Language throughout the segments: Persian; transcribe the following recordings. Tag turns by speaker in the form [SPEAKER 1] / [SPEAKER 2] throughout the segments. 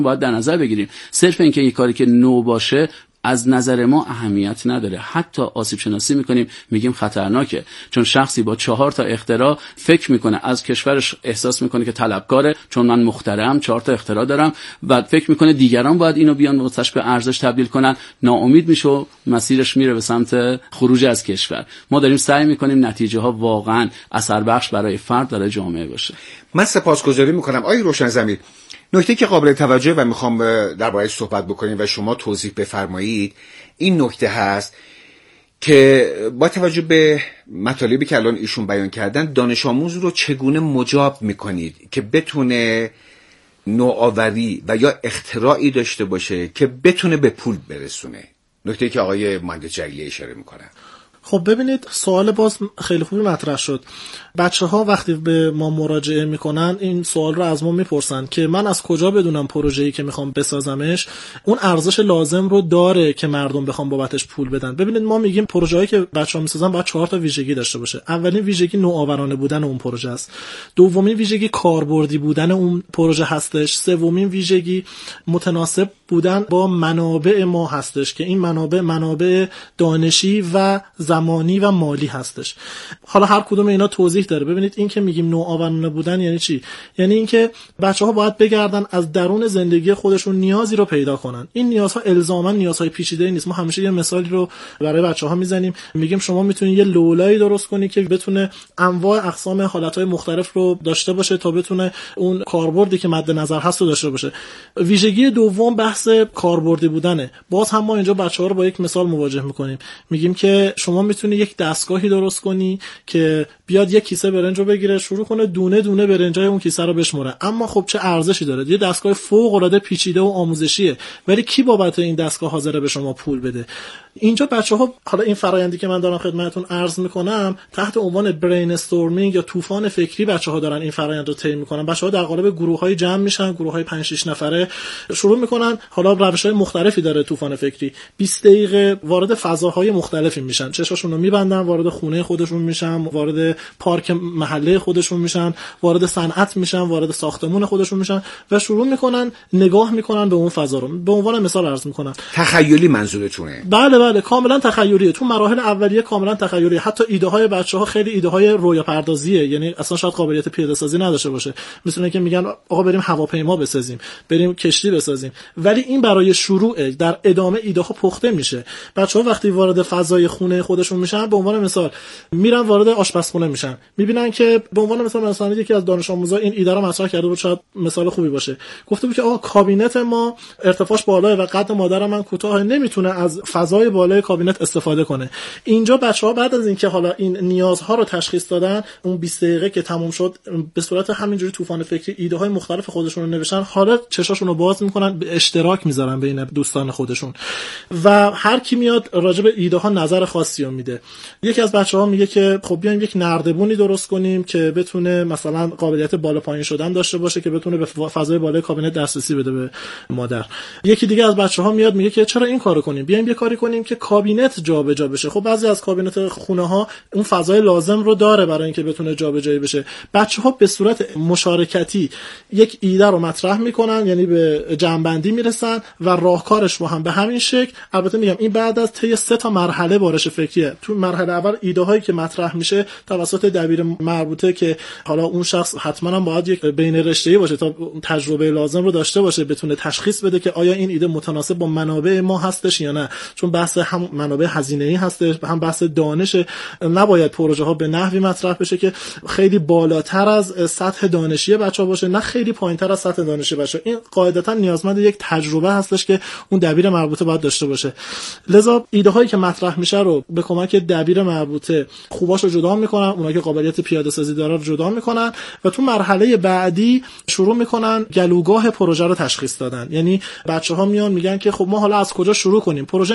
[SPEAKER 1] باید در نظر بگیریم. صرف اینکه یک کاری که نو باشه از نظر ما اهمیت نداره. حتی آسیب شناسی میکنیم میگیم خطرناکه، چون شخصی با 4 تا اختراع فکر میکنه از کشورش احساس میکنه که طلبکاره، چون من مخترعم 4 تا اختراع دارم و فکر میکنه دیگران باید اینو بیان واسش به ارزش تبدیل کنن، ناامید میشه و مسیرش میره به سمت خروج از کشور. ما داریم سعی میکنیم نتیجه ها واقعا اثر بخش برای فرد برای جامعه باشه.
[SPEAKER 2] من سپاسگزاری میکنم آقای روشنضمیر. نکته که قابل توجه و میخوام درباره‌اش صحبت بکنیم و شما توضیح بفرمایید این نکته هست که با توجه به مطالبی که الان ایشون بیان کردن دانش آموز رو چگونه مجاب میکنید که بتونه نوآوری و یا اختراعی داشته باشه که بتونه به پول برسونه، نکته که آقای مهندس جلیلی اشاره میکنن.
[SPEAKER 3] خب ببینید سوال باز خیلی خوبی مطرح شد. بچه‌ها وقتی به ما مراجعه میکنن این سوال رو از ما میپرسن که من از کجا بدونم پروژه‌ای که میخوام بسازمش اون ارزش لازم رو داره که مردم بخوام بابتش پول بدن. ببینید ما میگیم پروژه‌ای که بچه‌ها میسازن باید 4 تا ویژگی داشته باشه. اولین ویژگی نوآورانه بودن اون پروژه است. دومین ویژگی کاربردی بودن اون پروژه هستش. سومین ویژگی متناسب بودن با منابع ما هستش که این منابع دانشی و زمانی و مالی هستش. حالا هر کدوم اینا توضیح داره. ببینید این که میگیم نوآورانه بودن یعنی چی؟ یعنی اینکه بچه‌ها باید بگردن از درون زندگی خودشون نیازی رو پیدا کنن. این نیازها الزاما نیازهای پیچیده نیست. ما همیشه یه مثالی رو برای بچه‌ها میزنیم، میگیم شما میتونید یه لولایی درست کنی که بتونه انواع اقسام حالتهای مختلف رو داشته باشه تا بتونه اون کاربردی که مد نظر هست رو داشته باشه. ویژگی دوم بحث کاربردی بودنه. باز هم ما اینجا بچه‌ها رو با یک مثال مواجه می‌کنیم. میگیم که شما میتونی یک دستگاهی درست کنی که بیاد یک کیسه برنج رو بگیره شروع کنه دونه دونه برنجای اون کیسه رو بشموره. اما خب چه ارزشی داره؟ یه دستگاه فوق‌العاده پیچیده و آموزشیه، ولی کی بابت این دستگاه حاضره به شما پول بده؟ اینجا بچه‌ها حالا این فرآیندی که من دارم خدمتتون عرض میکنم تحت عنوان برین استورمینگ یا طوفان فکری بچه‌ها دارن این فرآیند رو طی میکنن. بچه‌ها در قالب گروه‌های جمع میشن، گروه‌های 5-6 نفره شروع میکنن. حالا روش‌های مختلفی داره طوفان فکری. 20 دقیقه وارد فضاهای مختلفی میشن، چشاشون رو میبندن، وارد خونه خودشون میشن، وارد پارک محله خودشون میشن، وارد صنعت میشن، وارد ساختمون خودشون میشن و شروع میکنن نگاه میکنن به اون فضا رو. به عنوان مثال عرض میکنم.
[SPEAKER 2] تخیلی منظورتونه؟
[SPEAKER 3] بله کاملا تخیلیه. تو مراحل اولیه کاملا تخیلیه. حتی ایده های بچه‌ها خیلی ایده های رویا پردازیه، یعنی اصلا شاید قابلیت پیاده سازی نداشته باشه. مثلا که میگن آقا بریم هواپیما بسازیم، بریم کشتی بسازیم، ولی این برای شروع. در ادامه ایده ها پخته میشه. بچه‌ها وقتی وارد فضای خونه خودشون میشن، به عنوان مثال میرن وارد آشپزخونه میشن، میبینن که به عنوان مثلا یکی از دانش آموزا این ایده رو مطرح کرده بود، شاید مثال خوبی باشه. گفته بود که آقا کابینت ما ارتفاعش بالاه و قد مادر من کوتاه، نمیتونه از فضای بالای کابینت استفاده کنه. اینجا بچه‌ها بعد از اینکه حالا این نیازها رو تشخیص دادن، اون 20 دقیقه که تموم شد به صورت همینجوری طوفان فکری ایده های مختلف خودشون رو نوشتن، حالا چشاشون رو باز میکنن، به اشتراک میذارن بین دوستان خودشون و هر کی میاد راجع به ایده ها نظر خاصی رو میده. یکی از بچه‌ها میگه که خب بیایم یک نردبونی درست کنیم که بتونه مثلا قابلیت بالا پایین شدن داشته باشه که بتونه به فضای بالای کابینت دسترسی بده به مادر. یکی دیگه از بچه‌ها میاد میگه که چرا این کارو کنیم، بیایم یه کاری کنیم که کابینت جابجا بشه. خب بعضی از کابینت خونه ها اون فضای لازم رو داره برای اینکه بتونه جابجایی بشه. بچه‌ها به صورت مشارکتی یک ایده رو مطرح میکنن، یعنی به جمع‌بندی میرسن و راهکارش رو هم به همین شکل. البته میگم این بعد از طی 3 تا مرحله بارش فکریه. تو مرحله اول ایده هایی که مطرح میشه توسط دبیر مربوطه که حالا اون شخص حتما هم باید یک بین رشته‌ای باشه تا تجربه لازم رو داشته باشه، بتونه تشخیص بده که آیا این ایده متناسب با منابع ما هستش یا نه. چون بحث هم منابع هزینه‌ای هستش، هم بحث دانش. نباید پروژه ها به نحوی مطرح بشه که خیلی بالاتر از سطح دانشی بچه‌ها باشه، نه خیلی پایینتر از سطح دانشی بچه‌ها. این قاعدتاً نیازمند یک تجربه هستش که اون دبیر مربوطه باید داشته باشه. لذا ایده هایی که مطرح میشه رو به کمک دبیر مربوطه خوباشو جدا میکنن، اونایی که قابلیت پیاده سازی داره رو جدا میکنن و تو مرحله بعدی شروع میکنن گلوگاه پروژه رو تشخیص دادن. یعنی بچه‌ها میان میگن که خب ما حالا از کجا شروع کنیم؟ پروژه انتخاب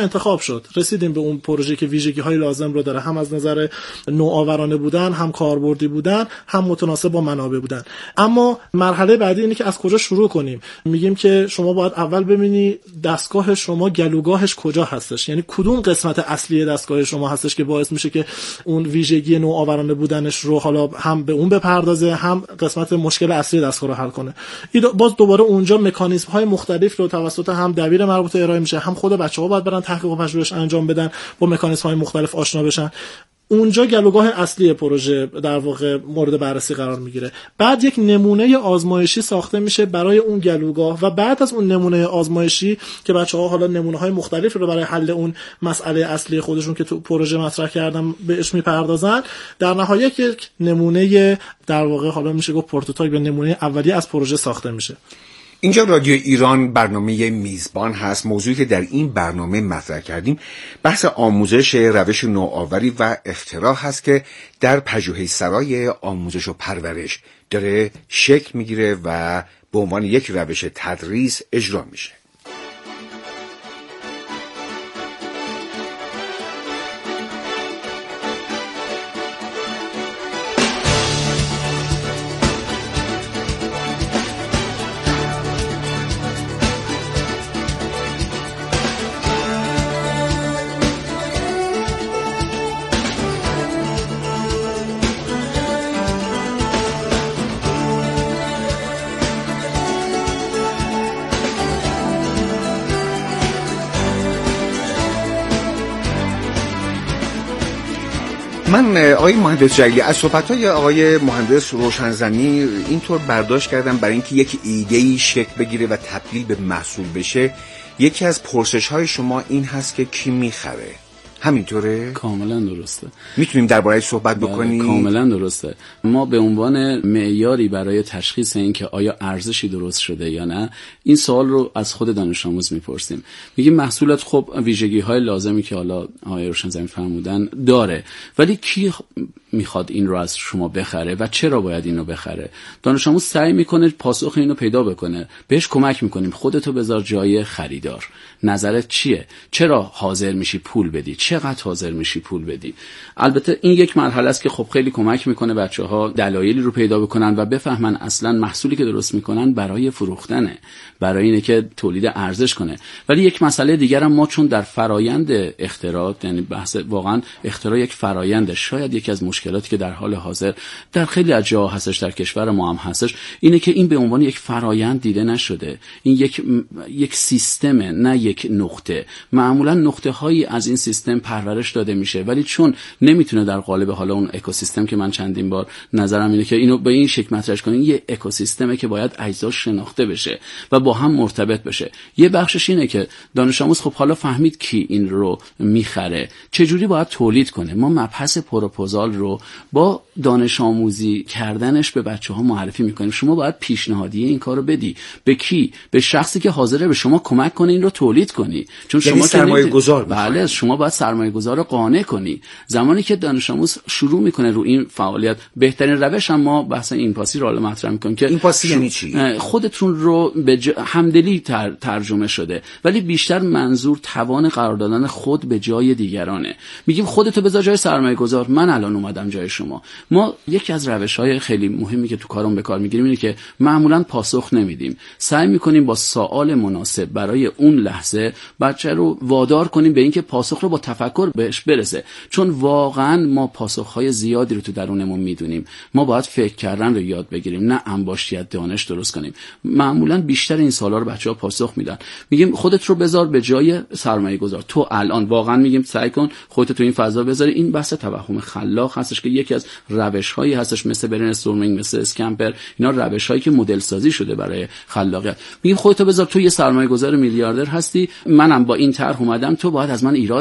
[SPEAKER 3] شد، رسیدیم به اون پروژه که ویژگی‌های لازم رو داره، هم از نظر نوآورانه بودن، هم کاربردی بودن، هم متناسب با منابع بودن. اما مرحله بعدی اینه که از کجا شروع کنیم. میگیم که شما باید اول ببینی دستگاه شما گلوگاهش کجا هستش، یعنی کدوم قسمت اصلی دستگاه شما هستش که باعث میشه که اون ویژگی نوآورانه بودنش رو حالا هم به اون بپردازه، هم قسمت مشکل اصلی دستگاه رو حل کنه. باز دوباره اونجا مکانیزم های مختلف رو توسط هم دبیر مربوطه ارائه میشه، هم خود بچه‌ها باید برن تحقیق و پژوهش انجام بدن، با مکانیزم های مختلف آشنا بشن. اونجا گلوگاه اصلی پروژه در واقع مورد بررسی قرار میگیره. بعد یک نمونه آزمایشی ساخته میشه برای اون گلوگاه و بعد از اون نمونه آزمایشی که بچه‌ها حالا نمونه‌های مختلف رو برای حل اون مسئله اصلی خودشون که تو پروژه مطرح کردم بهش میپردازن، در نهایت یک نمونه در واقع حالا میشه گفت پروتوتایپ یا نمونه اولیه از پروژه ساخته میشه.
[SPEAKER 2] اینجا رادیو ایران برنامه میزبان هست. موضوعی که در این برنامه مطرح کردیم بحث آموزش روش نوآوری و اختراع هست که در پژوهشسرای آموزش و پرورش داره شکل میگیره و به عنوان یک روش تدریس اجرا میشه. من آقای مهندس جلیلی از صحبت‌های آقای مهندس روشنزنی اینطور برداشت کردم برای اینکه یک ایده‌ای شکل بگیره و تبدیل به محصول بشه، یکی از پرسش‌های شما این هست که کی می‌خره. همینطوره؟
[SPEAKER 1] کاملا درسته.
[SPEAKER 2] میتونیم درباره‌اش صحبت بکنیم؟
[SPEAKER 1] کاملا درسته. ما به عنوان معیاری برای تشخیص این که آیا ارزشی درست شده یا نه، این سوال رو از خود دانش آموز میپرسیم. میگیم محصولات خب ویژگی‌های لازمی که حالا آقای روشنزنی فرمودن داره، ولی کی میخواد این رو از شما بخره و چرا باید اینو بخره؟ دانش آموز سعی میکنه پاسخ اینو پیدا بکنه. بهش کمک میکنیم. خودتو بذار جای خریدار. نظرت چیه؟ چرا حاضر میشی پول بدی؟ چقدر حاضر میشی پول بدی؟ البته این یک مرحله است که خب خیلی کمک میکنه بچه‌ها دلایلی رو پیدا بکنن و بفهمن اصلا محصولی که درست میکنن برای فروختنه، برای اینه که تولید ارزش کنه. ولی یک مسئله دیگر هم ما چون در فرایند اختراع، یعنی بحث واقعا اختراع یک فراینده، شاید یکی از مشکلاتی که در حال حاضر در خیلی از جاها هستش، در کشور ما هم هستش، اینه که این به عنوان یک فرایند دیده نشده. این یک سیستمه، نه یک نقطه. معمولا نقطه هایی از این سیستم پرورش داده میشه، ولی چون نمیتونه در قالب حالا اون اکوسیستم که من چندین بار نظرم اینه که اینو به این شکل مطرحش کنین، یه اکوسیستمه که باید اجزاش شناخته بشه و با هم مرتبط بشه. یه بخشش اینه که دانش آموز خب حالا فهمید کی این رو میخره، چجوری باید تولید کنه. ما مبحث پروپوزال رو با دانش آموزی کردنش به بچه‌ها معرفی میکنیم. شما باید پیشنهادیه این کارو بدی. به کی؟ به شخصی که حاضره به شما کمک کنه این رو تولید کنی. چون
[SPEAKER 2] یعنی
[SPEAKER 1] شما
[SPEAKER 2] سرمایه‌گذار.
[SPEAKER 1] بله، شما باید سرمایه‌گذار رو قانع کنی. زمانی که دانش آموز شروع میکنه رو این فعالیت، بهترین روش هم ما بحث این پاسی رو مطرح میکنیم که
[SPEAKER 2] این پاسی یعنی چی؟
[SPEAKER 1] خودتون رو به همدلی ترجمه شده، ولی بیشتر منظور توان قرار دادن خود به جای دیگرانه. میگیم خودتو بذار جای سرمایه‌گذار، من الان اومدم جای شما. ما یکی از روش‌های خیلی مهمی که تو کارم به کار میگیریم اینه که معمولاً پاسخ نمیدیم. سعی میکنیم با سوال مناسب برای اون لحظه بچه رو وادار کنیم به اینکه پاسخ رو با تفکر بهش برسه. چون واقعاً ما پاسخ‌های زیادی رو تو درونمون میدونیم. ما باید فکر کردن رو یاد بگیریم، نه انباشتیت دانش درست کنیم. معمولاً بیشتر این سوالا رو بچه‌ها پاسخ میدن. میگیم خودت رو بذار به جای سرمایه‌گذار. تو الان واقعاً میگیم سعی کن خودت تو این فضا بذاری. این بحث توهم خلاق هستش که یکی از روش‌هایی هستش مثل برین استورمینگ، مثل اسکمپر، اینا روش‌هایی که مدل سازی شده برای خلاقیت. میگیم خودت رو بذار تو یه سرمایه‌گذار میلیاردر هستی، منم با این طرح اومدم، تو باید از من ایراد بگیری.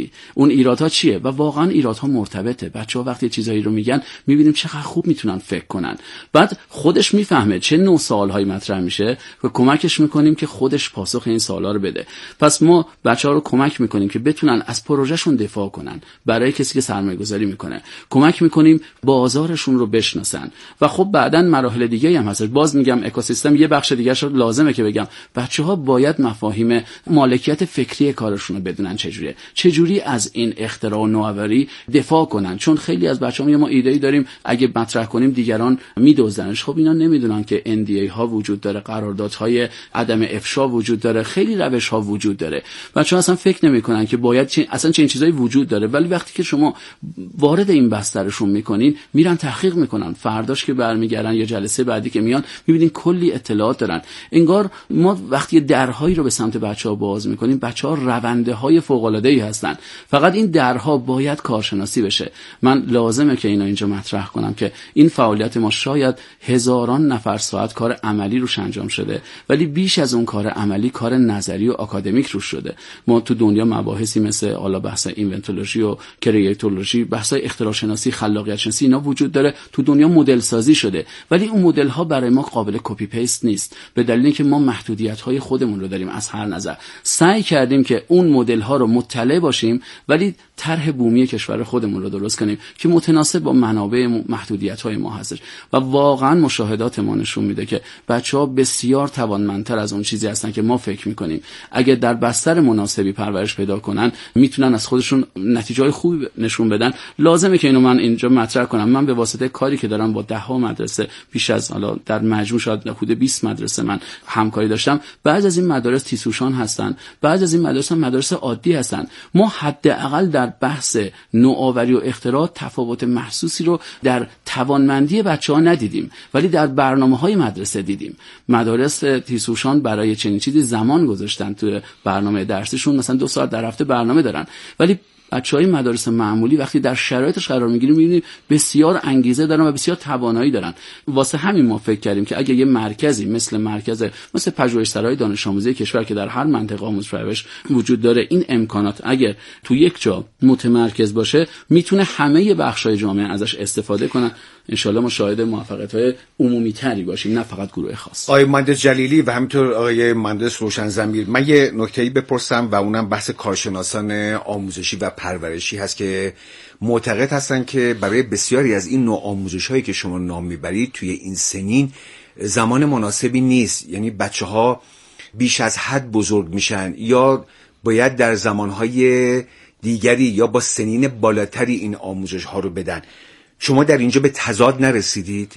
[SPEAKER 1] کردی، اون ایرادها چیه و واقعا ایرادها مرتبطه. بچه‌ها وقتی چیزایی رو میگن میبینیم چقدر خوب میتونن فکر کنن، بعد خودش میفهمه چه نوع سوالهایی مطرح میشه و کمکش میکنیم که خودش پاسخ این سوالا رو بده. پس ما بچه‌ها رو کمک میکنیم که بتونن از پروژهشون دفاع کنن. برای کسی که سرمایه‌گذاری میکنه کمک میکنیم بازارشون رو بشناسن و خب بعداً مراحل دیگه هم هست. باز میگم اکوسیستم یه بخش دیگه شو لازمه که بگم بچه‌ها باید مفاهیم مالکیت فکری کارشون رو بدونن چجوری از این اختراع و نوآوری دفاع کنن، چون خیلی از بچه‌ها ما ایده‌ای داریم اگه مطرح کنیم دیگران میدزدنش. خب اینا نمیدونن که NDA ها وجود داره، قراردادهای عدم افشا وجود داره، خیلی روش ها وجود داره. بچه‌ها اصلا فکر نمی‌کنن که باید اصلا چه چیزایی وجود داره، ولی وقتی که شما وارد این بسترشون می‌کنین میرن تحقیق می‌کنن، فرداش که برمیگردن یا جلسه بعدی که میان می‌بینین کلی اطلاعات دارن. انگار ما وقتی درهایی رو به سمت بچه‌ها باز می‌کنیم، بچه‌ها رونده‌های فوق‌العاده‌ای هستن، فقط این درها باید کارشناسی بشه. من لازمه که اینا اینجا مطرح کنم که این فعالیت ما شاید هزاران نفر ساعت کار عملی روش انجام شده، ولی بیش از اون کار عملی کار نظری و آکادمیک روش شده. ما تو دنیا مباحثی مثل حالا بحث اینونتولوژی و کرییتولوژی، بحث‌های اختراع شناسی، خلاقیت شناسی اینا وجود داره. تو دنیا مدل سازی شده، ولی اون مدل ها برای ما قابل کپی پیست نیست، به دلیل اینکه ما محدودیت‌های خودمون رو داریم. از هر نظر سعی کردیم که اون مدل ها رو مطلع باشیم، ولی طرح بومی کشور خودمون رو درست کنیم که متناسب با منابع محدودیت‌های ما هستش. و واقعا مشاهدات ما نشون میده که بچه‌ها بسیار توانمندتر از اون چیزی هستن که ما فکر می‌کنیم. اگه در بستر مناسبی پرورش پیدا کنن میتونن از خودشون نتیجه‌های خوبی نشون بدن. لازمه که اینو من اینجا مطرح کنم. من به واسطه کاری که دارم با ده‌ها مدرسه، بیش از حالا در مجموع شاید حدود 20 مدرسه من همکاری داشتم. بعضی از این مدارس تیسوشان هستن، بعضی از این مدارس عادی هستن. ما حداقل در بحث نوآوری و اختراع تفاوت محسوسی رو در توانمندی بچه‌ها ندیدیم، ولی در برنامه‌های مدرسه دیدیم. مدارس تیسوشان برای چنین چیزی زمان گذاشتن تو برنامه درسیشون، مثلا 2 ساعت در هفته برنامه دارن، ولی بچه‌های مدارس معمولی وقتی در شرایطش قرار می‌گیریم می‌بینیم بسیار انگیزه دارن و بسیار توانایی دارن. واسه همین ما فکر کردیم که اگه یه مرکزی مثل پژوهشسرای دانش آموزی کشور که در هر منطقه آموزش پرورش وجود داره، این امکانات اگر تو یک جا متمرکز باشه میتونه همه بخش‌های جامعه ازش استفاده کنن. انشالله ما شاهد موفقیت‌های عمومی‌تری باشیم، نه فقط گروه خاص.
[SPEAKER 2] آقای مهندس جلیلی و همینطور آقای مهندس روشنضمیر، من یه نکته‌ای بپرسم و اونم بحث کارشناسان آموزشی و پرورشی هست که معتقد هستن که برای بسیاری از این نوع آموزش‌هایی که شما نام میبرید توی این سنین زمان مناسبی نیست. یعنی بچه‌ها بیش از حد بزرگ میشن یا باید در زمانهای دیگری یا با سنین بالاتری این آموزش‌ها رو بدن. شما در اینجا به تضاد نرسیدید؟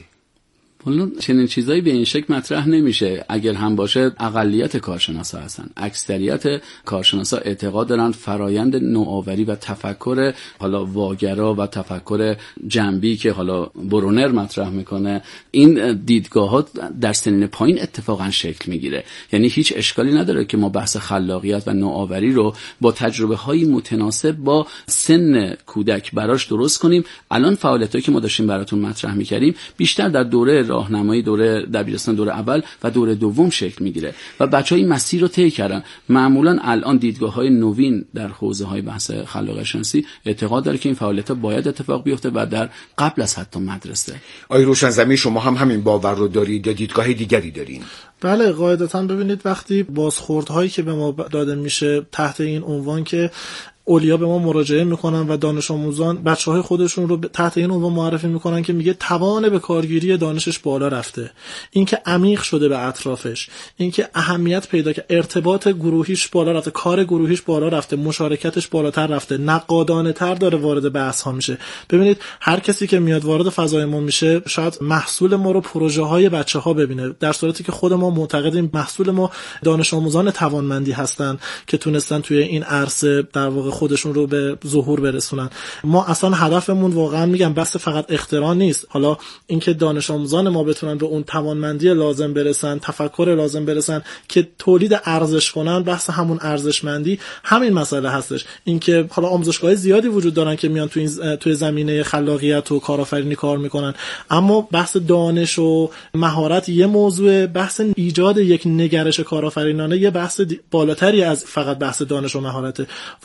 [SPEAKER 1] والا چنین چیزایی به این شکل مطرح نمیشه. اگر هم باشه اقلیت کارشناسا هستن. اکثریت کارشناسا اعتقاد دارن فرایند نوآوری و تفکر حالا واگرا و تفکر جنبی که حالا برونر مطرح میکنه، این دیدگاهات در سنین پایین اتفاقا شکل میگیره. یعنی هیچ اشکالی نداره که ما بحث خلاقیت و نوآوری رو با تجربه های متناسب با سن کودک براش درست کنیم. الان فعالیتایی که ما داشتیم براتون مطرح میکردیم بیشتر در دوره راهنمایی، دوره دبیرستان، دوره اول و دوره دوم شکل میگیره و بچه‌ها این مسیر رو طی کردن. معمولا الان دیدگاه‌های نوین در حوزه‌های بحث خلاقیت شناسی اعتقاد داره که این فعالیت‌ها باید اتفاق بیفته و در قبل از حتی مدرسه.
[SPEAKER 2] آقای روشنضمیر، شما هم همین باور رو دارید یا دیدگاه دیگری دارین؟
[SPEAKER 3] بله، قاعدتاً ببینید وقتی بازخوردهایی که به ما داده میشه تحت این عنوان که اولیا به ما مراجعه میکنن و دانش آموزان بچه‌های خودشون رو تحت این عنوان معرفی میکنن که میگه توان به کارگیری دانشش بالا رفته، اینکه عمیق شده به اطرافش، اینکه اهمیت پیدا کرده، ارتباط گروهیش بالا رفته، کار گروهیش بالا رفته، مشارکتش بالاتر رفته، نقادانه تر داره وارد بحث ها میشه. ببینید هر کسی که میاد وارد فضای ما میشه شاید محصول ما رو پروژه های بچه‌ها ببینه، در صورتی که خود ما معتقدیم محصول ما دانش آموزان توانمندی هستن که تونستن توی این عرصه در واقع خودشون رو به ظهور برسونن. ما اصلا هدفمون واقعا میگم بس فقط اختراع نیست. حالا اینکه دانش آموزان ما بتونن به اون توانمندی لازم برسن، تفکر لازم برسن که تولید ارزش کنن، بحث همون ارزشمندی همین مسئله هستش. اینکه حالا آموزشگاه زیادی وجود دارن که میان توی زمینه خلاقیت و کارآفرینی کار میکنن، اما بحث دانش و مهارت یه موضوع، بحث ایجاد یک نگرش کارآفرینانه یه بحث بالاتری از فقط بحث دانش و مهارته و واقعا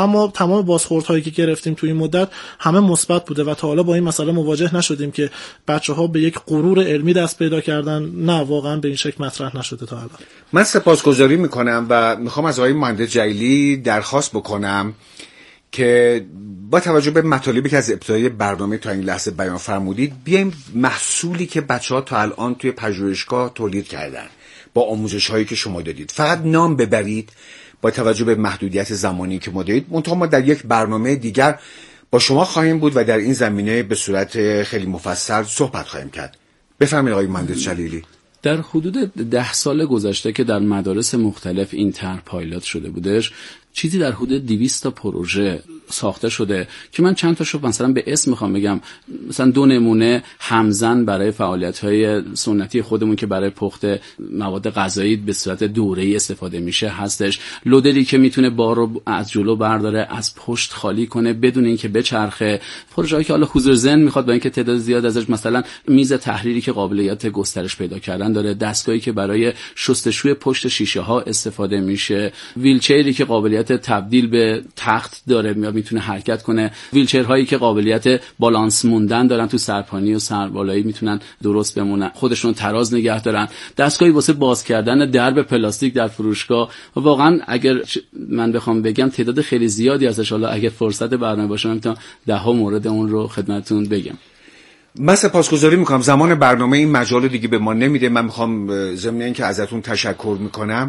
[SPEAKER 3] اما تمام بازخوردهایی که گرفتیم توی این مدت همه مثبت بوده و تا حالا با این مسئله مواجه نشدیم که بچه‌ها به یک غرور علمی دست پیدا کردن. نه، واقعا به این شکل مطرح نشده تا الان.
[SPEAKER 2] من سپاسگزاری میکنم و میخوام از آقای مهندس جلیلی درخواست بکنم که با توجه به مطالبی که از ابتدای برنامه تا این لحظه بیان فرمودید، بیایم محصولی که بچه‌ها تا الان توی پژوهشگاه تولید کردن با آموزش‌هایی که شما دادید فقط نام ببرید با توجه به محدودیت زمانی که ما دارید. منتها ما در یک برنامه دیگر با شما خواهیم بود و در این زمینه به صورت خیلی مفصل صحبت خواهیم کرد. بفرمایید آقای مهندس جلیلی.
[SPEAKER 1] در حدود 10 سال گذشته که در مدارس مختلف این طرح پایلوت شده بودش، چیزی در حدود 200 تا پروژه ساخته شده که من چند تاشو مثلا به اسم میخوام بگم. مثلا 2 نمونه همزن برای فعالیت‌های سنتی خودمون که برای پخت مواد غذایی به صورت دوره‌ای استفاده میشه هستش. لودری که میتونه بار رو از جلو برداره از پشت خالی کنه بدون اینکه بچرخه. پروژه‌ای که حالا حضور ذهن میخواد با اینکه تعداد زیاد ازش، مثلا میز تحریری که قابلیت گسترش پیدا کردن داره، دستگاهی که برای شستشوی پشت شیشه ها استفاده میشه، ویلچری که قابلیت تبدیل به تخت داره میتونه حرکت کنه، ویلچرهایی که قابلیت بالانس موندن دارن تو سرپانی و سربالایی میتونن درست بمونن، خودشون تراز نگه دارن، دستگاهی واسه باز کردن درب پلاستیک در فروشگاه. و واقعا اگر من بخوام بگم تعداد خیلی زیادی ازش، حالا اگر فرصت برنامه باشه میتونم 10 مورد اون رو خدمتتون بگم.
[SPEAKER 2] من سپاسگزاری میکنم. زمان برنامه این مجال دیگه به ما نمیده. من میخوام ضمن اینکه ازتون تشکر میکنم،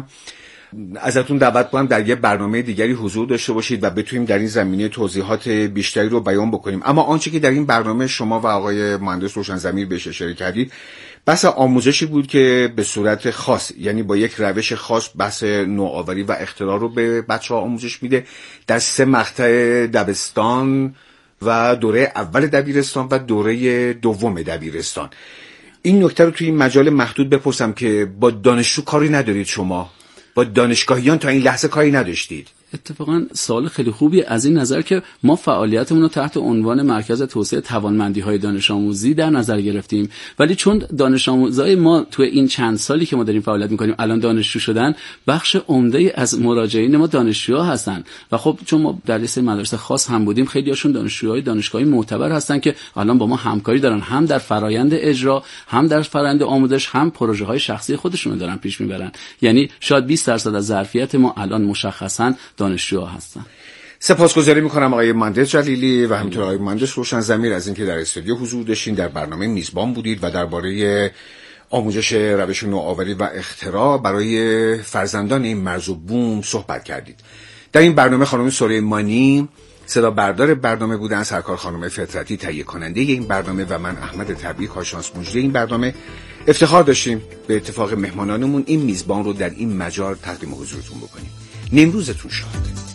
[SPEAKER 2] ازتون دعوت کنم در یه برنامه دیگری حضور داشته باشید و بتونیم در این زمینه توضیحات بیشتری رو بیان بکنیم. اما آنچه که در این برنامه شما و آقای مهندس روشنضمیر بهش اشاره کردید بحث آموزشی بود که به صورت خاص، یعنی با یک روش خاص، بحث نوآوری و اختراع رو به بچه‌ها آموزش میده در 3 مقطع دبستان و دوره اول دبیرستان و دوره دوم دبیرستان. این نکته رو توی این مجال محدود بپرسم که با دانشجو کاری ندارید شما؟ با دانشگاهیان تا این لحظه کاری نداشتید؟
[SPEAKER 1] اتفاقا سوال خیلی خوبی از این نظر که ما فعالیتمون رو تحت عنوان مرکز توسعه توانمندی‌های دانش آموزی در نظر گرفتیم، ولی چون دانش آموزای ما تو این چند سالی که ما داریم فعالیت می‌کنیم الان دانشجو شدن، بخش عمده از مراجعین ما دانشجوها هستن و خب چون ما در لیست مدارس خاص هم بودیم، خیلی هاشون دانشجوهای دانشگاهی معتبر هستن که الان با ما همکاری دارن، هم در فرآیند اجرا، هم در فرآیند آموزش، هم پروژه‌های شخصی خودشون رو دارن پیش میبرن. یعنی شاید 20% از ظرفیت ما الان مشخصاً دانشجوها هستن.
[SPEAKER 2] سپاسگزاری میکنم آقای مهندس جلیلی و همینطور آقای مهندس روشنضمیر از اینکه در استودیو حضور داشتین، در برنامه میزبان بودید و درباره آموزش روش نوآوری و اختراع برای فرزندان این مرز و بوم صحبت کردید. در این برنامه خانم سلیمانی صدا بردار برنامه بودن، سرکار خانم فطرتی تهیه کننده این برنامه و من احمد تبریک کارشناس مجری این برنامه افتخار داشتیم به اتفاق مهمانانمون این میزبان رو در این مجال تقدیم حضورتون بکنیم. نیمروزتون شاد.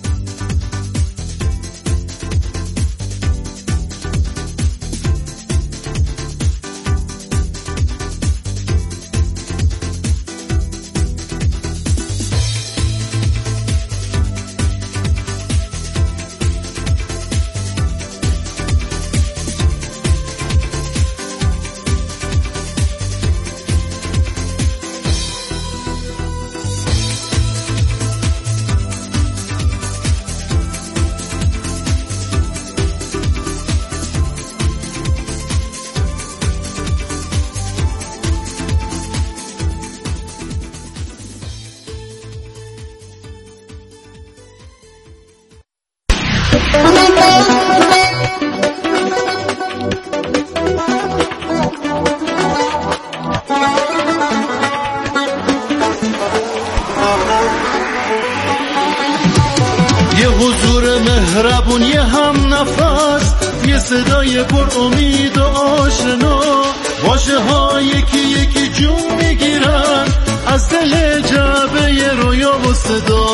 [SPEAKER 4] یه حضور مهربون، یه هم نفس، یه صدای پر امید و آشنا، واژه ها یکی یکی جون میگیرن از دل جعبه رویا و صدا.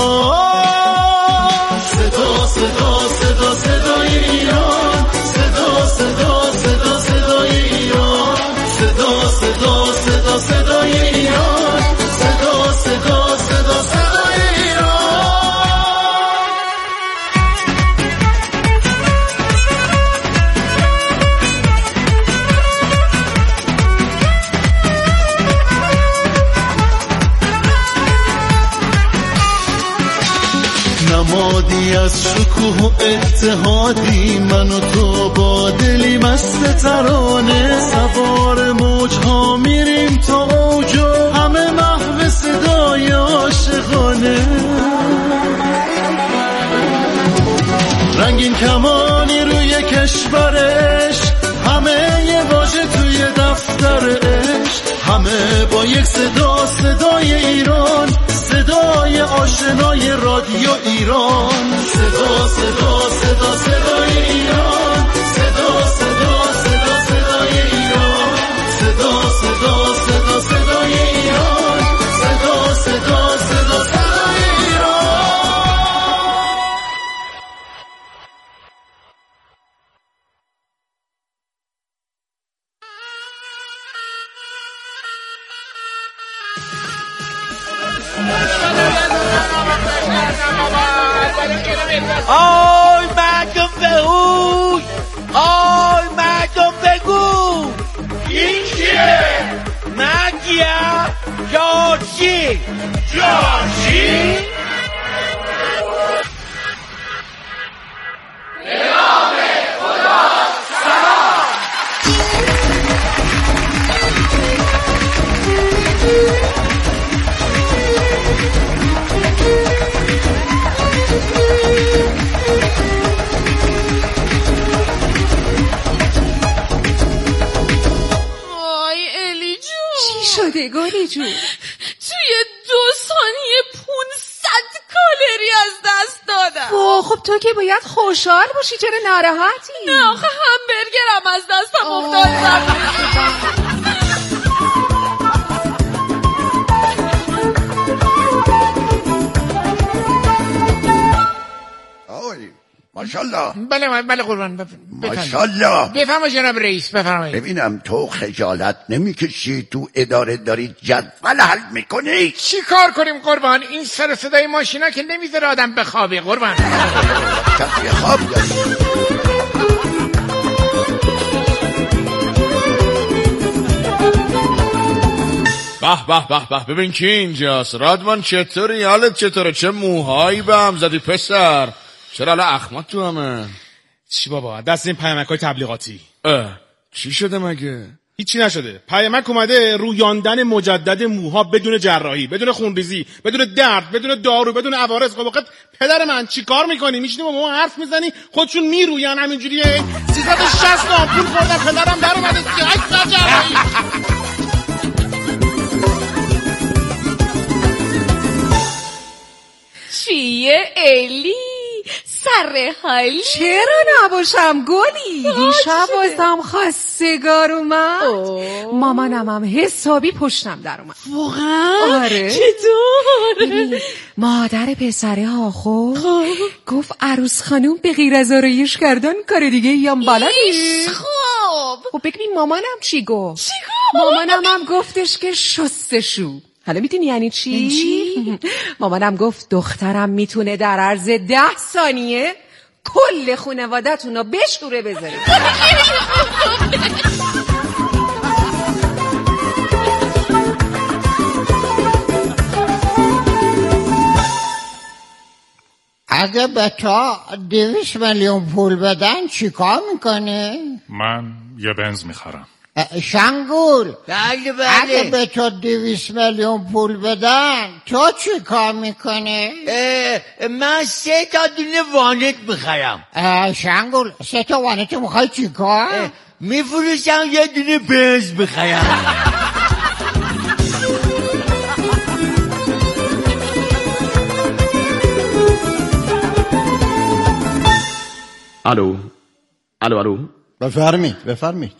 [SPEAKER 4] صدا صدا صدا صدای ایران، صدا صدا صدا صدای ایران، صدا صدا صدا صدای ایران، صدا صدا صدا صدای ایران. نمادی از شکوه و اتحادی، من و تو با دلی مست ترانه، سوار موجها میریم تا اوجا، همه محو صدای عاشقانه. رنگین کمانی روی کشورش، همه یه واژه توی دفترش، همه با یک صدا، صدای ایران، صدای آشنای رادیو ایران، صدا صدا صدا صدای ایران، صدا صدا صدا صدای ایران، صدا صدا صدا صدای ایران، صدا صدا صدا صدای ایران.
[SPEAKER 5] آی مردم بهوش، آی مردم بگو این کیه؟ من کیم؟ جارچی. جارچی؟ به نام خدا سلام.
[SPEAKER 6] شده گلی جون؟ توی 2 ثانیه 500 کالری از دست دادم.
[SPEAKER 7] خب تو که باید خوشحال باشی، چرا ناراحتی؟
[SPEAKER 6] نه آخه همبرگرم از دستم افتاد.
[SPEAKER 8] ماشاءالله.
[SPEAKER 5] بله قربان.
[SPEAKER 8] ماشاءالله.
[SPEAKER 5] بفرمایید جناب رئیس، بفرمایید.
[SPEAKER 8] ببینم تو خجالت نمیکشی تو اداره داری جدول حل میکنی؟
[SPEAKER 5] چی کار کنیم قربان؟ این سر صدای ماشینا که نمیذاره آدم بخوابه قربان.
[SPEAKER 8] کسی خواب داری؟
[SPEAKER 9] به ببین کی اینجاست. رادمان چطوری؟ حالت چطوره؟ چه موهایی به هم زدی پسر؟ چرا الان اخمات تو همه؟
[SPEAKER 10] چی بابا، دست این پیامک‌های تبلیغاتی.
[SPEAKER 9] چی شده مگه؟
[SPEAKER 10] هیچی نشده. پیامک اومده رویاندن مجدد موها بدون جراحی، بدون خونریزی، بدون درد، بدون دارو، بدون عوارض. خب وقت پدر من چی کار میکنی؟ میشینی با ما حرف میزنی خودشون میروین همینجوریه. 360 آمپول خوردن پدرم در اومده 38 ساعت جراحی.
[SPEAKER 6] چیه الی؟ سر حالی؟
[SPEAKER 7] چرا نباشم گلی؟ دیشب بازم خواستگار اومد. مامانم هم حسابی پشتم در اومد.
[SPEAKER 6] واقعا؟
[SPEAKER 7] آره.
[SPEAKER 6] چطور؟
[SPEAKER 7] مادر پسره هاخو گفت عروس خانوم به غیر از آرایش کردن کار دیگه یا بلدی؟ خب ببین مامانم چی گفت؟ مامانم هم گفتش که شستشو. حالا میدونی یعنی چی؟ مامانم گفت دخترم میتونه در عرض 10 ثانیه کل خانواده‌تون رو بشوره بذاره.
[SPEAKER 11] اگه به تو 200 میلیون پول بدن چی کار میکنه؟
[SPEAKER 12] من یه بنز میخرم.
[SPEAKER 11] شنگول.
[SPEAKER 5] بله.
[SPEAKER 11] اگه به تو 200 میلیون پول بدن تو چی کار میکنه؟
[SPEAKER 5] من 3 دونه وانت میخرم.
[SPEAKER 11] شنگول 3 وانت میخوای چی کار؟
[SPEAKER 5] میفروشم یه دونه بنز میخرم.
[SPEAKER 1] الو
[SPEAKER 2] بفرمید.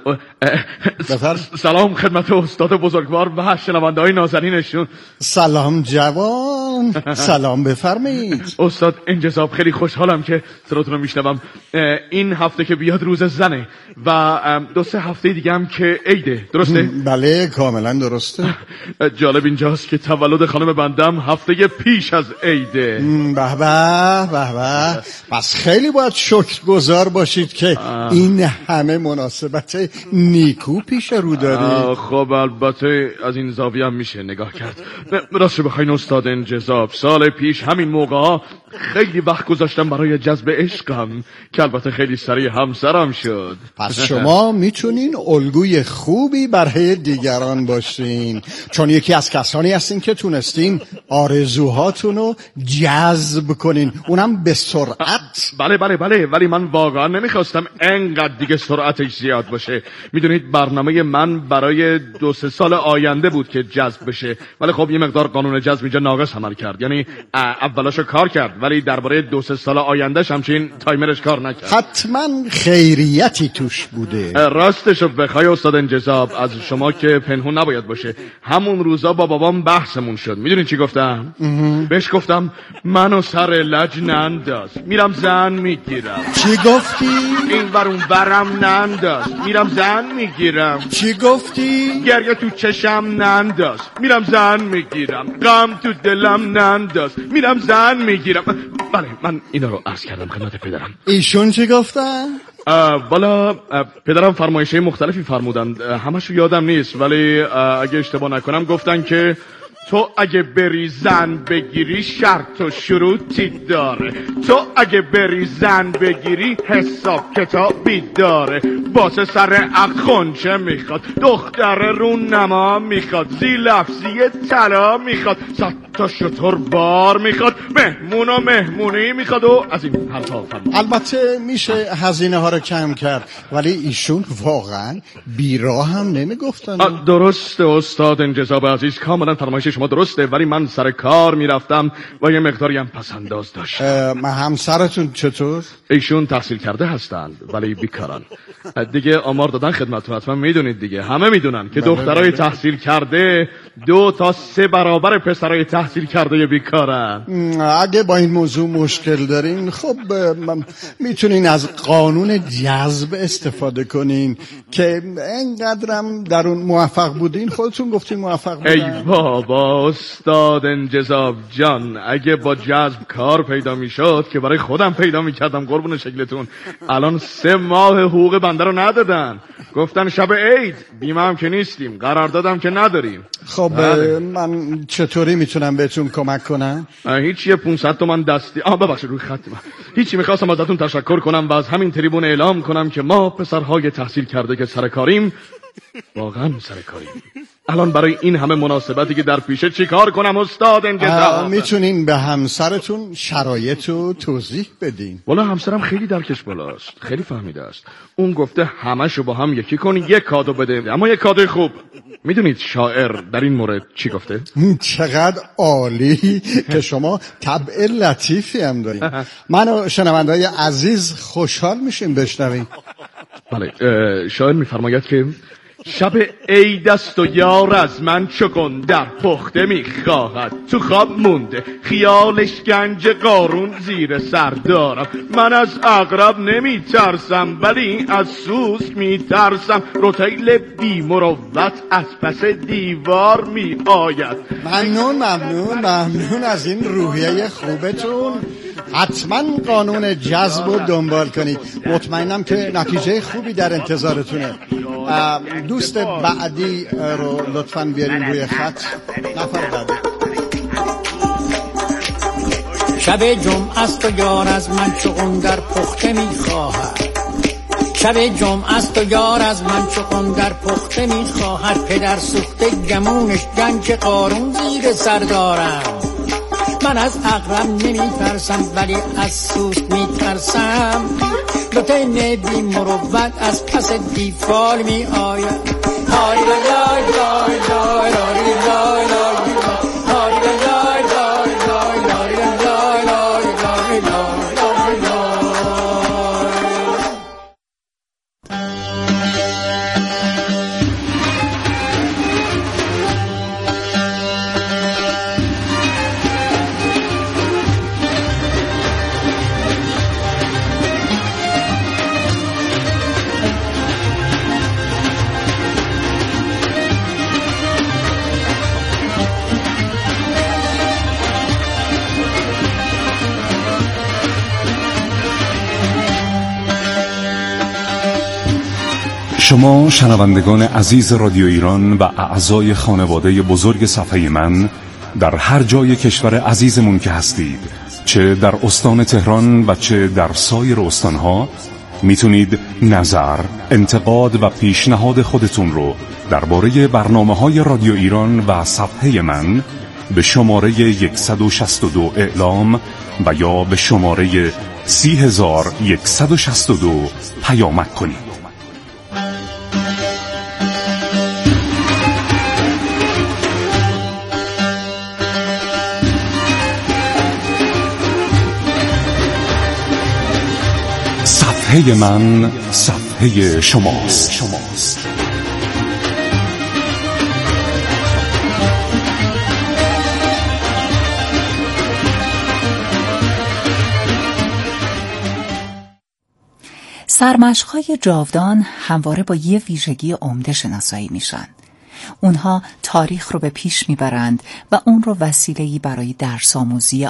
[SPEAKER 1] سلام خدمت استاد بزرگوار و شنونده‌های نازنینشون.
[SPEAKER 2] سلام جوان. سلام بفرمایید.
[SPEAKER 1] استاد انجذاب، خیلی خوشحالم که صداتون رو میشنوم. این هفته که بیاد روز زنه و 2-3 هفته دیگه هم که عیده، درسته؟
[SPEAKER 2] بله کاملا درسته.
[SPEAKER 1] جالب اینجاست که تولد خانم بندم هفته پیش از عیده.
[SPEAKER 2] به به. پس خیلی باید شکرگزار باشید که این همه مناسبت نیکو پیش رو داری.
[SPEAKER 1] خب البته از این زاویه هم میشه نگاه کرد. راستش بخواین استاد انجذاب،
[SPEAKER 9] جذاب. سال پیش همین موقع خیلی وقت گذاشتم برای جذب عشقم که البته خیلی سریع همسرم شد.
[SPEAKER 8] پس شما میتونین الگوی خوبی برای دیگران باشین، چون یکی از کسانی هستین که تونستین آرزوهاتون رو جذب کنین، اونم به سرعت.
[SPEAKER 9] بله ولی من واقعا نمیخواستم انقدر دیگه سرعتش زیاد باشه. میدونید برنامه من برای 2-3 سال آینده بود که جذب بشه، ولی خب یه مقدار قانون جذب اینجا ناقص عمل کرد. یعنی اولاشو کار کرد ولی درباره 2-3 سال آیندهش همچین تایمرش کار نکرد.
[SPEAKER 8] حتما خیریتی توش بوده.
[SPEAKER 9] راستشو بخوای استاد انجذاب، از شما که پنهون نباید باشه، همون روزا با بابام بحثمون شد. میدونین چی گفتم؟ بهش گفتم منو سر لج ننداز، میرم زن میگیرم.
[SPEAKER 8] چی گفتی؟
[SPEAKER 9] این ورون ورم ننداز، میرم زن میگیرم.
[SPEAKER 8] چی گفتی؟
[SPEAKER 9] گریه تو چشم ننداز، میرم زن میگیرم. غم تو دلم ننداز، میرم زن میگیرم. بله من اینا رو عرض کردم خدمت پدرم.
[SPEAKER 8] ایشون چی گفتن؟
[SPEAKER 9] والا پدرم فرمایش‌های مختلفی فرمودند، همشو یادم نیست، ولی اگه اشتباه نکنم گفتن که تو اگه بری زن بگیری شرط و شروطی داره، تو اگه بری زن بگیری حساب کتابی داره، واسه سر اخونچه میخواد، دختر رونما میخواد، زیلفزی طلا میخواد، 100 تا شتر بار میخواد، مهمون و مهمونی میخواد و از این حرفا.
[SPEAKER 8] البته میشه هزینه ها رو کم کرد، ولی ایشون واقعا بیراه هم نمیگفتن.
[SPEAKER 9] درسته استاد انجذاب عزیز، کاملا فرمایش شما درسته، ولی من سر کار میرفتم و یه مقداری هم پسنداز داشت.
[SPEAKER 8] همسرتون چطور؟
[SPEAKER 9] ایشون تحصیل کرده هستند ولی بیکارن. دیگه آمار دادن خدمتتون، حتما میدونید دیگه، همه میدونن که دخترای تحصیل کرده 2 تا 3 برابر پسرای تحصیل کرده بیکارن.
[SPEAKER 8] اگه با این موضوع مشکل دارین، خب میتونین از قانون جذب استفاده کنین که انقدرم در اون موفق بودین. خودتون گفتین موفق بودن.
[SPEAKER 9] ای بابا استاد انجذاب جان، اگه با جذب کار پیدا میشد که برای خودم پیدا میکردم قربون شکلتون. الان 3 ماه حقوق بنده رو ندادن، گفتن شب عید بیمه هم که نیستیم، قراردادم که نداریم.
[SPEAKER 8] خب من چطوری میتونم بهتون کمک کنم؟
[SPEAKER 9] هیچی، 500 تومن دستی. ببخشید روی خط من. هیچی، میخواستم ازتون تشکر کنم و از همین تریبون اعلام کنم که ما پسرهای تحصیل کرده که سرکاریم، واقعا سرکاریم. الان برای این همه مناسبتی که در پیشه چی کار کنم استاد انجذاب؟
[SPEAKER 8] میتونین به همسرتون شرایط رو توضیح بدین.
[SPEAKER 9] والا همسرم خیلی درکش بالاست، خیلی فهمیده است. اون گفته همشو با هم یکی کن، یک کادو بده، اما یک کادو خوب. میدونید شاعر در این مورد چی گفته؟
[SPEAKER 8] چقدر عالی که شما طبع لطیفی هم دارین. من و شنونده‌های عزیز خوشحال میشیم بشنویم.
[SPEAKER 9] بله، شاعر میفرماید که شب عید است و یار از من چکن در پخته میخواهد، تو خواب مونده خیالش گنج قارون زیر سر دارم. من از عقرب نمیترسم ولی از سوسک میترسم، روتیل بی مروت از پس دیوار می آید.
[SPEAKER 8] ممنون از این روحیه خوبتون. حتما قانون جذب رو دنبال کنید، مطمئنم که نتیجه خوبی در انتظارتونه. دوست بعدی رو لطفاً بیارین روی خط. نفر بعدی.
[SPEAKER 13] شب جمعه است و یار از من چون در پخته میخواهد، شب جمعه است و یار از من چون در پخته میخواهد، پدر سوخته گمونش گنج قارون زیر سر دارم. من از عقرب نمیترسم ولی از سوسک میترسم، لطین بی مروت از پس دیوار می آید. هاری لای لای لای لای لای لای هاری لای لای لای لای لای لای لای
[SPEAKER 14] شما شنوندگان عزیز رادیو ایران و اعضای خانواده بزرگ صفحه من در هر جای کشور عزیزمون که هستید، چه در استان تهران و چه در سایر استانها، میتونید نظر، انتقاد و پیشنهاد خودتون رو درباره برنامه‌های رادیو ایران و صفحه من به شماره 162 اعلام و یا به شماره 30162 پیامک کنید. صفحه من صفحه شماست.
[SPEAKER 15] سرمشق‌های جاودان همواره با یه ویژگی عمده شناسایی میشن. اونها تاریخ رو به پیش میبرند و اون رو وسیله‌ای برای درس آموزی